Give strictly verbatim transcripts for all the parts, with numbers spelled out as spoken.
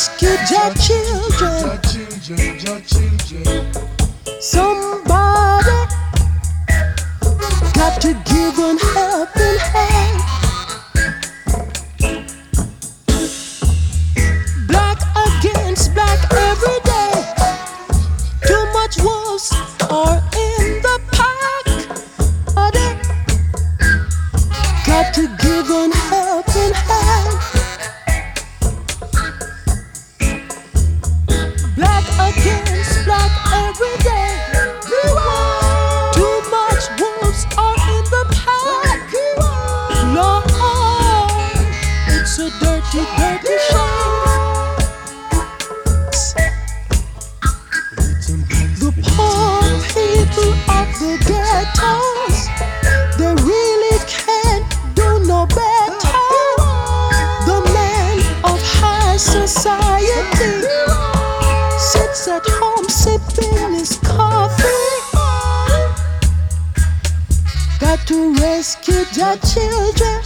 rescue your children. Somebody got to give an helping hand. Black against black every day. Too much wolves are in the pack. Got to give an helping hand. Black against black every day. Too much wolves are in the pack. Lord, it's a dirty, dirty shame. The poor people of the ghettos, they really can't do no better. The man of high society sits at home sipping his coffee. Got to rescue your children.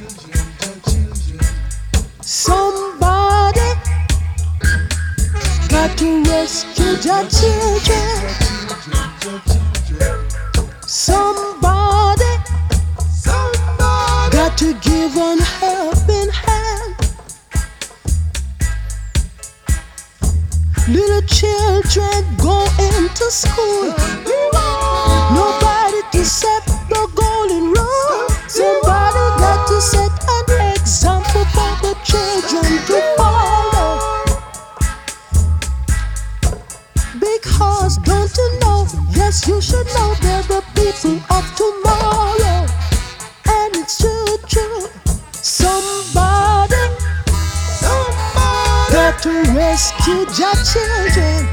Somebody got to rescue your children. Somebody got to give an helping hand. Little children go into school. Nobody to set the golden rule. Somebody got to set an example for the children to follow. Because don't you know, yes you should know, they're the people of tomorrow. And it's true, true. Somebody, somebody got to rescue your children.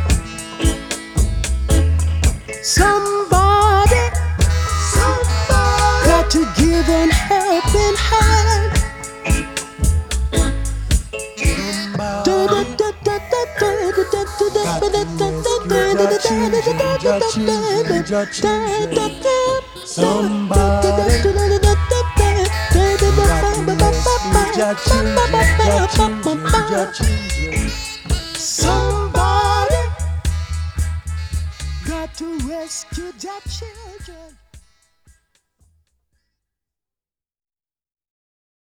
Somebody, somebody got to give an helping hand. Somebody got to rescue your children.